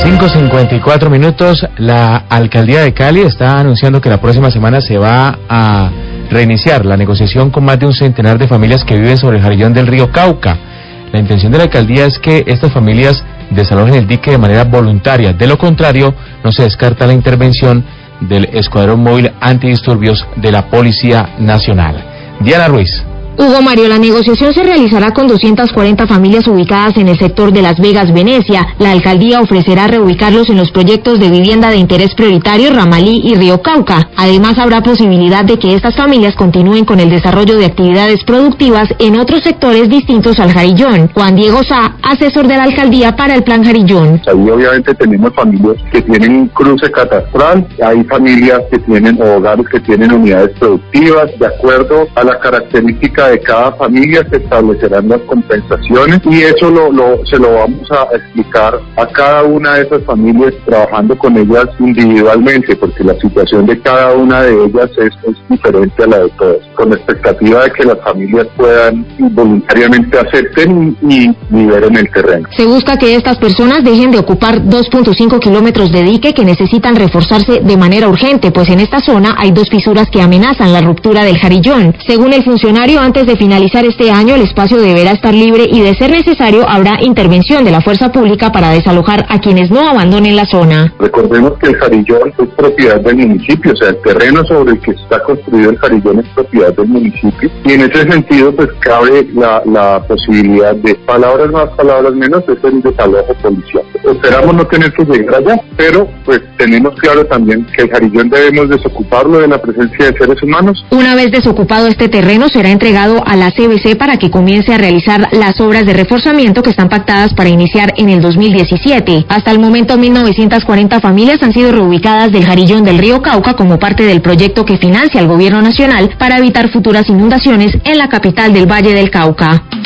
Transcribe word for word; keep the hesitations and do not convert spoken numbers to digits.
cinco cincuenta y cuatro minutos, la Alcaldía de Cali está anunciando que la próxima semana se va a reiniciar la negociación con más de un centenar de familias que viven sobre el jarillón del río Cauca. La intención de la Alcaldía es que estas familias desalojen el dique de manera voluntaria. De lo contrario, no se descarta la intervención del Escuadrón Móvil Antidisturbios de la Policía Nacional. Diana Ruiz. Hugo Mario, la negociación se realizará con doscientas cuarenta familias ubicadas en el sector de Las Vegas, Venecia. La alcaldía ofrecerá reubicarlos en los proyectos de vivienda de interés prioritario Ramalí y Río Cauca. Además, habrá posibilidad de que estas familias continúen con el desarrollo de actividades productivas en otros sectores distintos al Jarillón. Juan Diego Sá, asesor de la alcaldía para el Plan Jarillón. Ahí obviamente tenemos familias que tienen un cruce catastral, hay familias que tienen o hogares que tienen unidades productivas. De acuerdo a la característica de cada familia se establecerán las compensaciones y eso lo, lo, se lo vamos a explicar a cada una de esas familias trabajando con ellas individualmente, porque la situación de cada una de ellas es, es diferente a la de todas, con la expectativa de que las familias puedan voluntariamente acepten y liberen el terreno. Se busca que estas personas dejen de ocupar dos punto cinco kilómetros de dique que necesitan reforzarse de manera urgente, pues en esta zona hay dos fisuras que amenazan la ruptura del Jarillón. Según el funcionario, antes de finalizar este año, el espacio deberá estar libre y, de ser necesario, habrá intervención de la fuerza pública para desalojar a quienes no abandonen la zona. Recordemos que el Jarillón es propiedad del municipio, o sea, el terreno sobre el que está construido el Jarillón es propiedad del municipio, y en ese sentido, pues, cabe la, la posibilidad de palabras más, palabras menos, es el desalojo policial. Esperamos no tener que llegar allá, pero, pues, tenemos claro también que el Jarillón debemos desocuparlo de la presencia de seres humanos. Una vez desocupado este terreno, será entregado a la C B C para que comience a realizar las obras de reforzamiento que están pactadas para iniciar en el dos mil diecisiete. Hasta el momento, mil novecientas cuarenta familias han sido reubicadas del Jarillón del río Cauca como parte del proyecto que financia el Gobierno Nacional para evitar futuras inundaciones en la capital del Valle del Cauca.